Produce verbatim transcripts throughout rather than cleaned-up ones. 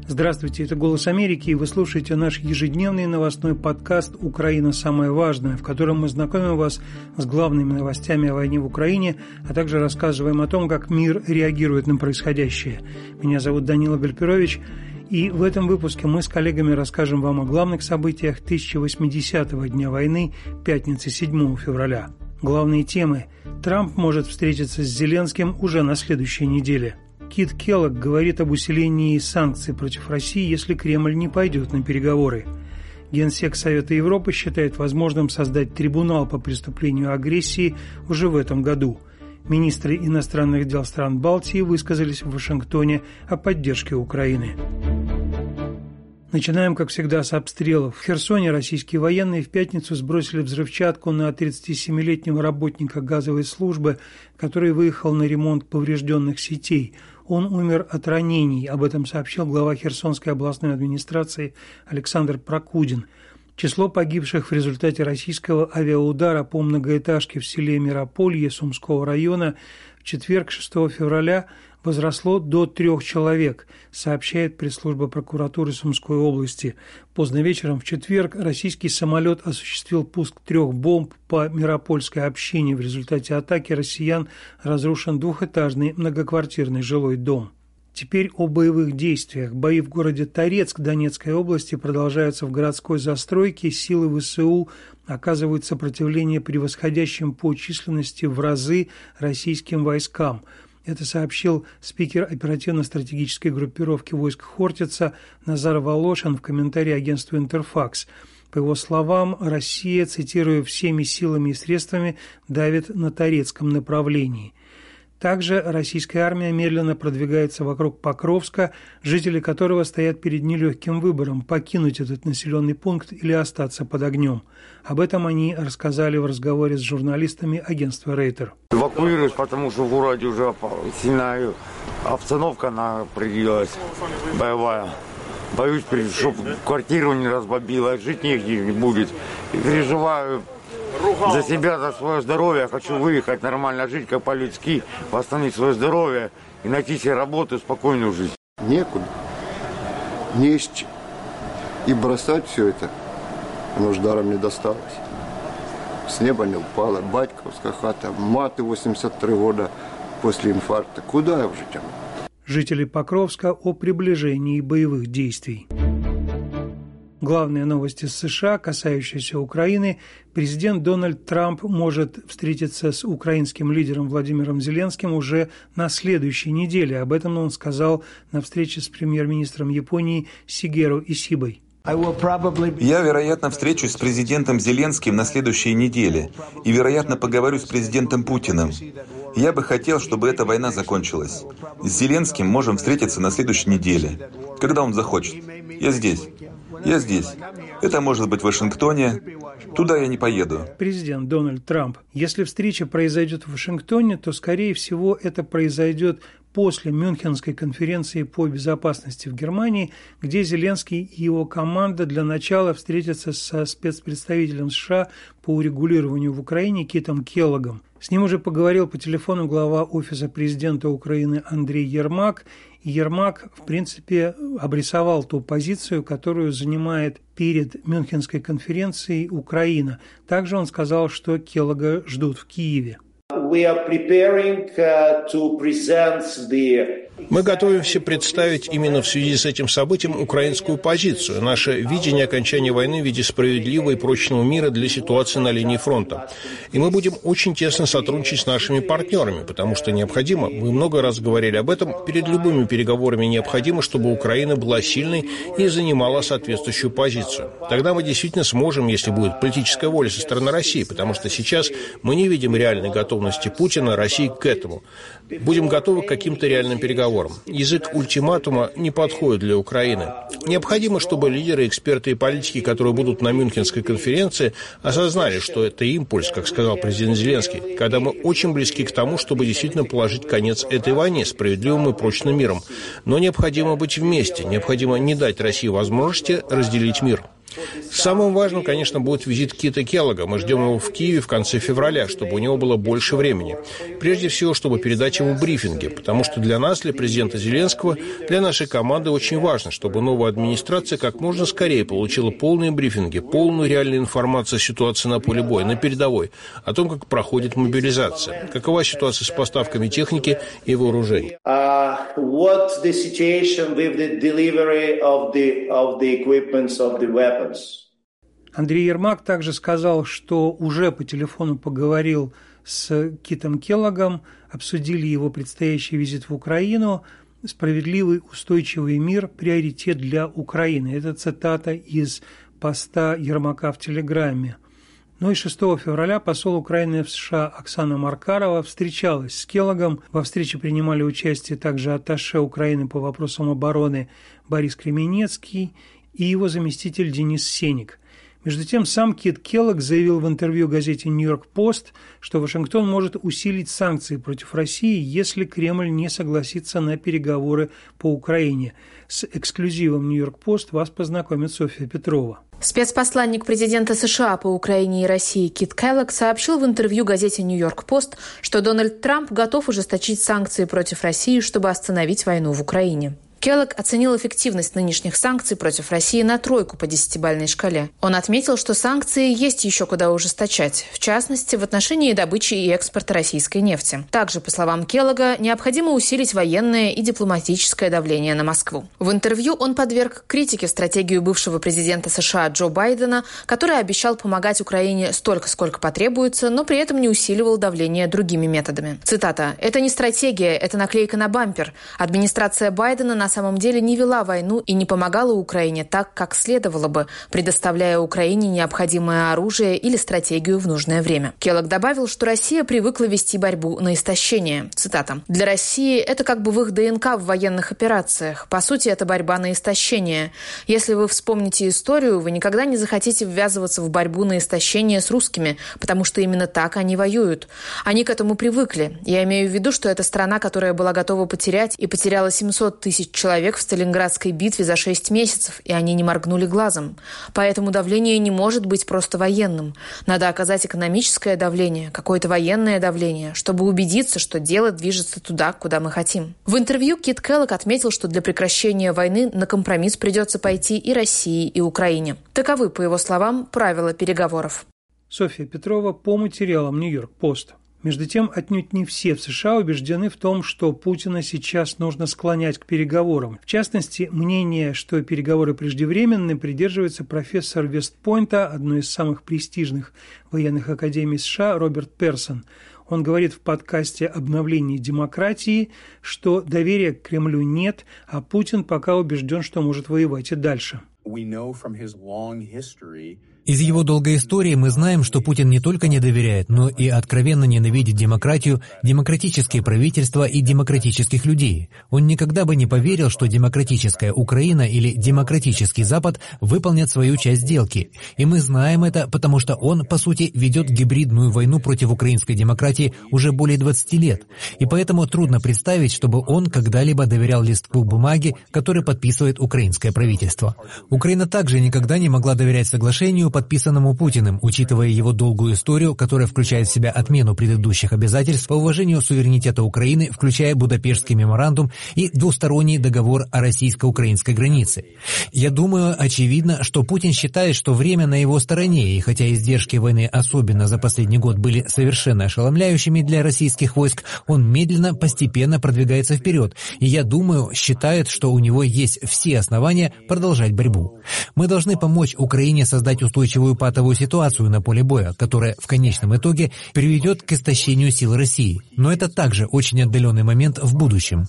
Здравствуйте, это «Голос Америки», и вы слушаете наш ежедневный новостной подкаст «Украина. Самое важное», в котором мы знакомим вас с главными новостями о войне в Украине, а также рассказываем о том, как мир реагирует на происходящее. Меня зовут Данила Гальперович, и в этом выпуске мы с коллегами расскажем вам о главных событиях тысяча восьмидесятого дня войны, пятницы седьмого февраля. Главные темы. Трамп может встретиться с Зеленским уже на следующей неделе. Кит Келлог говорит об усилении санкций против России, если Кремль не пойдет на переговоры. Генсек Совета Европы считает возможным создать трибунал по преступлению агрессии уже в этом году. Министры иностранных дел стран Балтии высказались в Вашингтоне о поддержке Украины. Начинаем, как всегда, с обстрелов. В Херсоне российские военные в пятницу сбросили взрывчатку на тридцатисемилетнего работника газовой службы, который выехал на ремонт поврежденных сетей. Он умер от ранений, об этом сообщил глава Херсонской областной администрации Александр Прокудин. Число погибших в результате российского авиаудара по многоэтажке в селе Мирополье Сумского района в четверг, шестого февраля, возросло до трех человек, сообщает пресс-служба прокуратуры Сумской области. Поздно вечером в четверг российский самолет осуществил пуск трех бомб по Миропольской общине. В результате атаки россиян разрушен двухэтажный многоквартирный жилой дом. Теперь о боевых действиях. Бои в городе Торецк Донецкой области продолжаются в городской застройке. Силы ВСУ оказывают сопротивление превосходящим по численности в разы российским войскам. Это сообщил спикер оперативно-стратегической группировки войск Хортица Назар Волошин в комментарии агентству «Интерфакс». По его словам, Россия, цитирую, «всеми силами и средствами давит на Торецком направлении». Также российская армия медленно продвигается вокруг Покровска, жители которого стоят перед нелегким выбором – покинуть этот населенный пункт или остаться под огнем. Об этом они рассказали в разговоре с журналистами агентства «Рейтер». Эвакуируют, потому что в городе уже сильная обстановка напряглась, боевая. Боюсь, чтобы квартиру не разбомбило, жить негде не будет. И переживаю за себя, за свое здоровье. Я хочу выехать, нормально жить, как по-людски, восстановить свое здоровье и найти себе работу, спокойную жизнь. Некуда. Не с чем. И бросать все это, оно ж даром не досталось. С неба не упало. Батьковская хата, маты восемьдесят три года после инфаркта. Куда я уже тяну? Жители Покровска о приближении боевых действий. Главные новости с США, касающиеся Украины. Президент Дональд Трамп может встретиться с украинским лидером Владимиром Зеленским уже на следующей неделе. Об этом он сказал на встрече с премьер-министром Японии Сигеру Исибой. Я, вероятно, встречусь с президентом Зеленским на следующей неделе и, вероятно, поговорю с президентом Путиным. Я бы хотел, чтобы эта война закончилась. С Зеленским можем встретиться на следующей неделе, когда он захочет. Я здесь. Я здесь. Это может быть в Вашингтоне. Туда я не поеду. Президент Дональд Трамп. Если встреча произойдет в Вашингтоне, то, скорее всего, это произойдет после Мюнхенской конференции по безопасности в Германии, где Зеленский и его команда для начала встретятся со спецпредставителем США по урегулированию в Украине Китом Келлогом. С ним уже поговорил по телефону глава Офиса президента Украины Андрей Ермак. И Ермак, в принципе, обрисовал ту позицию, которую занимает перед Мюнхенской конференцией Украина. Также он сказал, что Келлога ждут в Киеве. Мы готовимся представить именно в связи с этим событием украинскую позицию, наше видение окончания войны в виде справедливого и прочного мира для ситуации на линии фронта. И мы будем очень тесно сотрудничать с нашими партнерами, потому что необходимо, мы много раз говорили об этом, перед любыми переговорами необходимо, чтобы Украина была сильной и занимала соответствующую позицию. Тогда мы действительно сможем, если будет политическая воля со стороны России, потому что сейчас мы не видим реальной готовности Путина, России к этому. Будем готовы к каким-то реальным переговорам. Язык ультиматума не подходит для Украины. Необходимо, чтобы лидеры, эксперты и политики, которые будут на Мюнхенской конференции, осознали, что это импульс, как сказал президент Зеленский, когда мы очень близки к тому, чтобы действительно положить конец этой войне справедливым и прочным миром. Но необходимо быть вместе, необходимо не дать России возможности разделить мир. Самым важным, конечно, будет визит Кита Келлога. Мы ждем его в Киеве в конце февраля, чтобы у него было больше времени. Прежде всего, чтобы передать ему брифинги, потому что для нас, для президента Зеленского, для нашей команды очень важно, чтобы новая администрация как можно скорее получила полные брифинги, полную реальную информацию о ситуации на поле боя, на передовой, о том, как проходит мобилизация, какова ситуация с поставками техники и вооружений. Uh, what's the situation with the delivery of the of the equipments of the weapons? Андрей Ермак также сказал, что уже по телефону поговорил с Китом Келлогом, обсудили его предстоящий визит в Украину. «Справедливый, устойчивый мир – приоритет для Украины». Это цитата из поста Ермака в Телеграме. Ну и шестого февраля посол Украины в США Оксана Маркарова встречалась с Келлогом. Во встрече принимали участие также атташе Украины по вопросам обороны Борис Кременецкий и его заместитель Денис Сеник. Между тем, сам Кит Келлог заявил в интервью газете «Нью-Йорк Пост», что Вашингтон может усилить санкции против России, если Кремль не согласится на переговоры по Украине. С эксклюзивом «Нью-Йорк Пост» вас познакомит Софья Петрова. Спецпосланник президента США по Украине и России Кит Келлог сообщил в интервью газете «Нью-Йорк Пост», что Дональд Трамп готов ужесточить санкции против России, чтобы остановить войну в Украине. Келлог оценил эффективность нынешних санкций против России на тройку по десятибалльной шкале. Он отметил, что санкции есть еще куда ужесточать, в частности, в отношении добычи и экспорта российской нефти. Также, по словам Келлога, необходимо усилить военное и дипломатическое давление на Москву. В интервью он подверг критике стратегию бывшего президента США Джо Байдена, который обещал помогать Украине столько, сколько потребуется, но при этом не усиливал давление другими методами. Цитата: «Это не стратегия, это наклейка на бампер. Администрация Байдена на На самом деле не вела войну и не помогала Украине так, как следовало бы, предоставляя Украине необходимое оружие или стратегию в нужное время». Келлог добавил, что Россия привыкла вести борьбу на истощение. Цитата: «Для России это как бы в их ДНК в военных операциях. По сути, это борьба на истощение. Если вы вспомните историю, вы никогда не захотите ввязываться в борьбу на истощение с русскими, потому что именно так они воюют. Они к этому привыкли. Я имею в виду, что это страна, которая была готова потерять и потеряла семьсот тысяч человек в Сталинградской битве за шесть месяцев, и они не моргнули глазом. Поэтому давление не может быть просто военным. Надо оказать экономическое давление, какое-то военное давление, чтобы убедиться, что дело движется туда, куда мы хотим». В интервью Кит Келлог отметил, что для прекращения войны на компромисс придется пойти и России, и Украине. Таковы, по его словам, правила переговоров. Софья Петрова по материалам «Нью-Йорк Пост». Между тем, отнюдь не все в США убеждены в том, что Путина сейчас нужно склонять к переговорам. В частности, мнение, что переговоры преждевременны, придерживается профессор Вестпойнта, одной из самых престижных военных академий США, Роберт Персон. Он говорит в подкасте «Обновление демократии», что доверия к Кремлю нет, а Путин пока убежден, что может воевать и дальше. Из его долгой истории мы знаем, что Путин не только не доверяет, но и откровенно ненавидит демократию, демократические правительства и демократических людей. Он никогда бы не поверил, что демократическая Украина или демократический Запад выполнят свою часть сделки. И мы знаем это, потому что он, по сути, ведет гибридную войну против украинской демократии уже более двадцати лет. И поэтому трудно представить, чтобы он когда-либо доверял листку бумаги, который подписывает украинское правительство. Украина также никогда не могла доверять соглашению, подписанному Путиным, учитывая его долгую историю, которая включает в себя отмену предыдущих обязательств по уважению суверенитета Украины, включая Будапештский меморандум и двусторонний договор о российско-украинской границе. Я думаю, очевидно, что Путин считает, что время на его стороне, и хотя издержки войны, особенно за последний год, были совершенно ошеломляющими для российских войск, он медленно, постепенно продвигается вперед, и я думаю, считает, что у него есть все основания продолжать борьбу. Мы должны помочь Украине создать устойчивую патовую ситуацию на поле боя, которая в конечном итоге приведет к истощению сил России. Но это также очень отдаленный момент в будущем.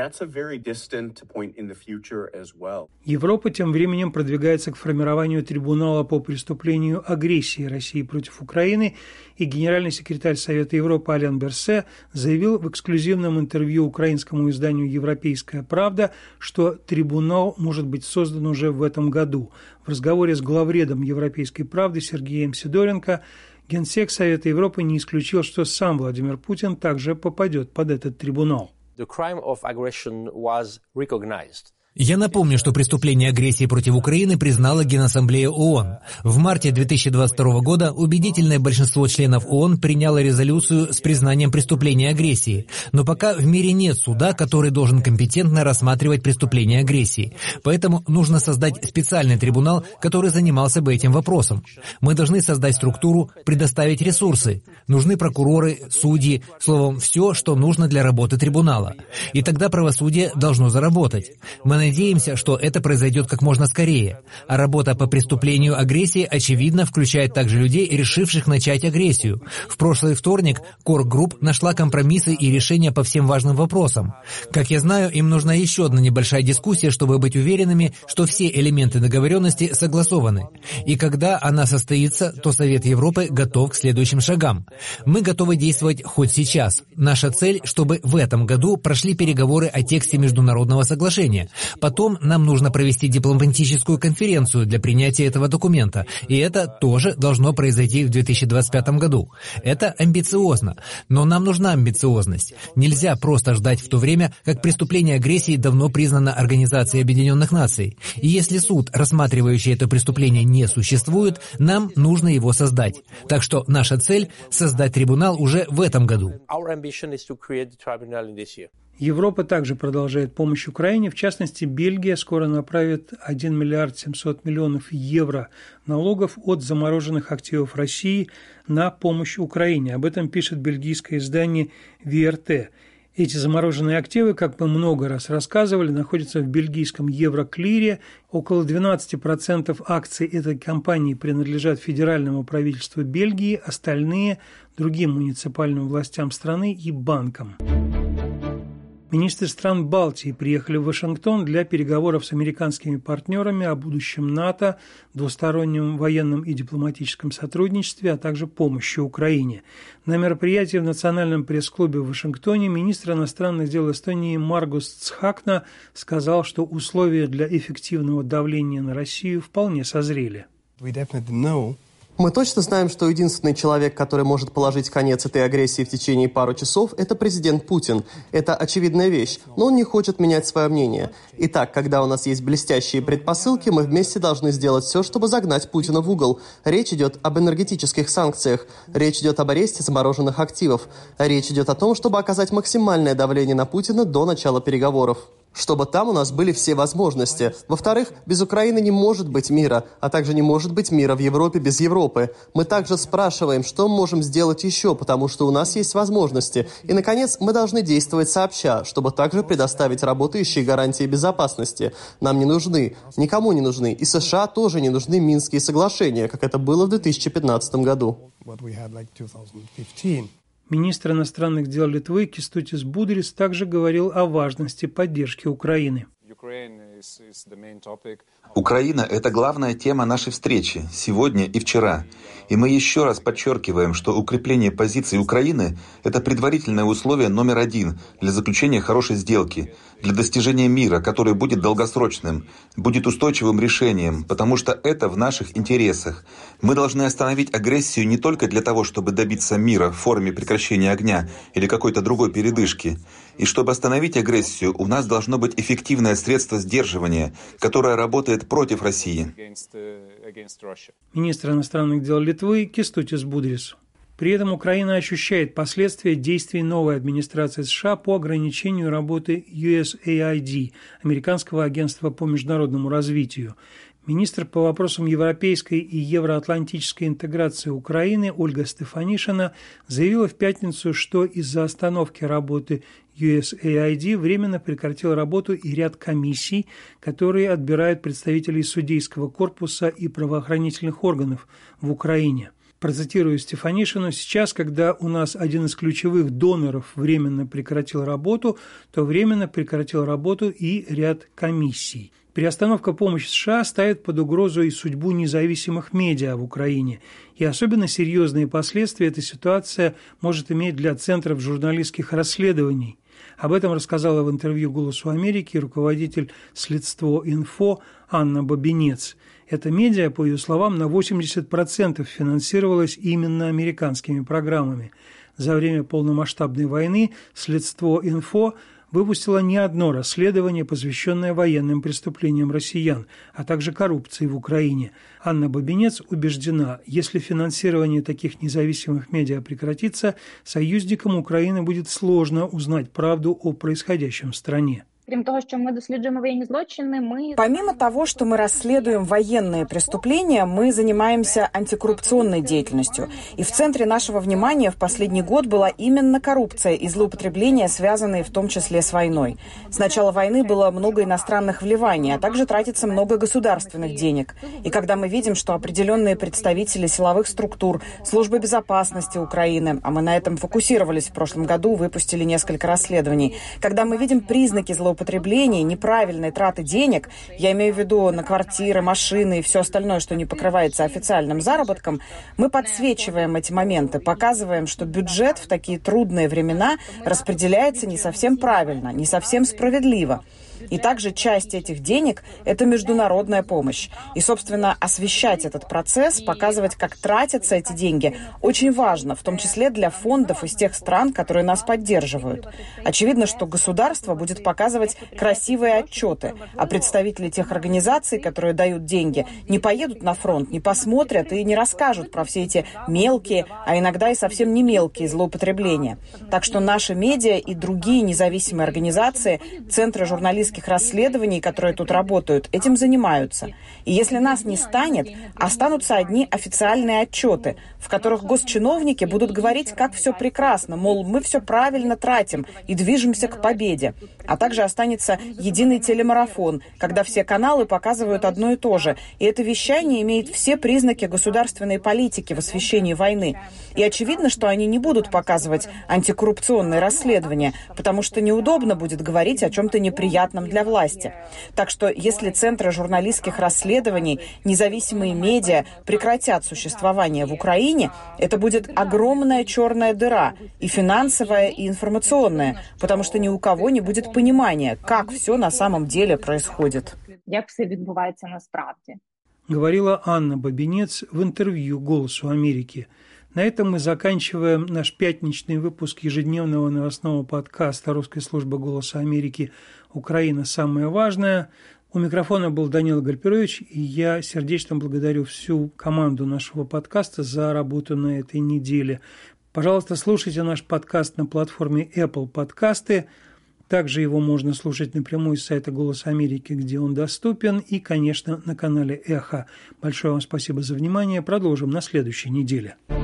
Европа тем временем продвигается к формированию трибунала по преступлению агрессии России против Украины, и генеральный секретарь Совета Европы Ален Берсе заявил в эксклюзивном интервью украинскому изданию «Европейская правда», что трибунал может быть создан уже в этом году. В разговоре с главредом «Европейской правды» Сергеем Сидоренко генсек Совета Европы не исключил, что сам Владимир Путин также попадет под этот трибунал. Я напомню, что преступление агрессии против Украины признала Генассамблея ООН. В марте две тысячи двадцать второго года убедительное большинство членов ООН приняло резолюцию с признанием преступления агрессии. Но пока в мире нет суда, который должен компетентно рассматривать преступления агрессии. Поэтому нужно создать специальный трибунал, который занимался бы этим вопросом. Мы должны создать структуру, предоставить ресурсы. Нужны прокуроры, судьи, словом, все, что нужно для работы трибунала. И тогда правосудие должно заработать. Мы надеемся, что это произойдет как можно скорее. А работа по преступлению агрессии, очевидно, включает также людей, решивших начать агрессию. В прошлый вторник Core Group нашла компромиссы и решения по всем важным вопросам. Как я знаю, им нужна еще одна небольшая дискуссия, чтобы быть уверенными, что все элементы договоренности согласованы. И когда она состоится, то Совет Европы готов к следующим шагам. Мы готовы действовать хоть сейчас. Наша цель, чтобы в этом году прошли переговоры о тексте международного соглашения. Потом нам нужно провести дипломатическую конференцию для принятия этого документа, и это тоже должно произойти в две тысячи двадцать пятом году. Это амбициозно, но нам нужна амбициозность. Нельзя просто ждать в то время, как преступление агрессии давно признано Организацией Объединенных Наций. И если суд, рассматривающий это преступление, не существует, нам нужно его создать. Так что наша цель — создать трибунал уже в этом году. Европа также продолжает помощь Украине. В частности, Бельгия скоро направит один миллиард семьсот миллионов евро налогов от замороженных активов России на помощь Украине. Об этом пишет бельгийское издание ви эр тэ. Эти замороженные активы, как мы много раз рассказывали, находятся в бельгийском Евроклире. Около двенадцать процентов акций этой компании принадлежат федеральному правительству Бельгии, остальные – другим муниципальным властям страны и банкам. Министры стран Балтии приехали в Вашингтон для переговоров с американскими партнерами о будущем НАТО, двустороннем военном и дипломатическом сотрудничестве, а также помощи Украине. На мероприятии в Национальном пресс-клубе в Вашингтоне министр иностранных дел Эстонии Маргус Цхакна сказал, что условия для эффективного давления на Россию вполне созрели. Мы точно знаем, что единственный человек, который может положить конец этой агрессии в течение пару часов, это президент Путин. Это очевидная вещь, но он не хочет менять свое мнение. Итак, когда у нас есть блестящие предпосылки, мы вместе должны сделать все, чтобы загнать Путина в угол. Речь идет об энергетических санкциях, речь идет об аресте замороженных активов, речь идет о том, чтобы оказать максимальное давление на Путина до начала переговоров. Чтобы там у нас были все возможности. Во-вторых, без Украины не может быть мира, а также не может быть мира в Европе без Европы. Мы также спрашиваем, что мы можем сделать еще, потому что у нас есть возможности. И, наконец, мы должны действовать сообща, чтобы также предоставить работающие гарантии безопасности. Нам не нужны, никому не нужны, и США тоже не нужны Минские соглашения, как это было в две тысячи пятнадцатом году. Министр иностранных дел Литвы Кестутис Будрис также говорил о важности поддержки Украины. Украина – это главная тема нашей встречи сегодня и вчера. И мы еще раз подчеркиваем, что укрепление позиций Украины – это предварительное условие номер один для заключения хорошей сделки, для достижения мира, который будет долгосрочным, будет устойчивым решением, потому что это в наших интересах. Мы должны остановить агрессию не только для того, чтобы добиться мира в форме прекращения огня или какой-то другой передышки. И чтобы остановить агрессию, у нас должно быть эффективное средство сдерживания, которое работает против России. Министр иностранных дел Литвы Кестутис Будрис. При этом Украина ощущает последствия действий новой администрации США по ограничению работы ю эс эй ай ди, Американского агентства по международному развитию. Министр по вопросам европейской и евроатлантической интеграции Украины Ольга Стефанишина заявила в пятницу, что из-за остановки работы ю эс эй ай ди временно прекратил работу и ряд комиссий, которые отбирают представителей судейского корпуса и правоохранительных органов в Украине. Процитирую Стефанишину: «Сейчас, когда у нас один из ключевых доноров временно прекратил работу, то временно прекратил работу и ряд комиссий». Приостановка помощи США ставит под угрозу и судьбу независимых медиа в Украине. И особенно серьезные последствия эта ситуация может иметь для центров журналистских расследований. Об этом рассказала в интервью «Голосу Америки» руководитель «Следство.Инфо» Анна Бабинец. Эта медиа, по ее словам, на восемьдесят процентов финансировалась именно американскими программами. За время полномасштабной войны «Следство.Инфо» выпустила не одно расследование, посвященное военным преступлениям россиян, а также коррупции в Украине. Анна Бабинец убеждена, если финансирование таких независимых медиа прекратится, союзникам Украины будет сложно узнать правду о происходящем в стране. Крім того, що ми досліджуємо воєнні злочини, мы... Помимо того, что мы расследуем военные преступления, мы занимаемся антикоррупционной деятельностью. И в центре нашего внимания в последний год была именно коррупция и злоупотребления, связанные в том числе с войной. С начала войны было много иностранных вливаний, а также тратится много государственных денег. И когда мы видим, что определенные представители силовых структур, службы безопасности Украины, а мы на этом фокусировались в прошлом году, выпустили несколько расследований, когда мы видим признаки злоупотребления, употребления, неправильной траты денег, я имею в виду на квартиры, машины и все остальное, что не покрывается официальным заработком, мы подсвечиваем эти моменты, показываем, что бюджет в такие трудные времена распределяется не совсем правильно, не совсем справедливо. И также часть этих денег – это международная помощь. И, собственно, освещать этот процесс, показывать, как тратятся эти деньги, очень важно, в том числе для фондов из тех стран, которые нас поддерживают. Очевидно, что государство будет показывать красивые отчеты, а представители тех организаций, которые дают деньги, не поедут на фронт, не посмотрят и не расскажут про все эти мелкие, а иногда и совсем не мелкие злоупотребления. Так что наши медиа и другие независимые организации, центры журналистских расследований, которые тут работают, этим занимаются. И если нас не станет, останутся одни официальные отчеты, в которых госчиновники будут говорить, как все прекрасно, мол, мы все правильно тратим и движемся к победе. А также останется единый телемарафон, когда все каналы показывают одно и то же. И это вещание имеет все признаки государственной политики в освещении войны. И очевидно, что они не будут показывать антикоррупционные расследования, потому что неудобно будет говорить о чем-то неприятном для власти. Так что если центры журналистских расследований, независимые медиа прекратят существование в Украине, это будет огромная черная дыра, и финансовая, и информационная, потому что ни у кого не будет понимания, как все на самом деле происходит. Як все відбувається насправді. Говорила Анна Бабинец в интервью «Голосу Америки». На этом мы заканчиваем наш пятничный выпуск ежедневного новостного подкаста русской службы «Голоса Америки» «Украина. Самое важное». У микрофона был Данил Гальперович, и я сердечно благодарю всю команду нашего подкаста за работу на этой неделе. Пожалуйста, слушайте наш подкаст на платформе Apple Подкасты. Также его можно слушать напрямую с сайта «Голос Америки», где он доступен, и, конечно, на канале «Эхо». Большое вам спасибо за внимание. Продолжим на следующей неделе.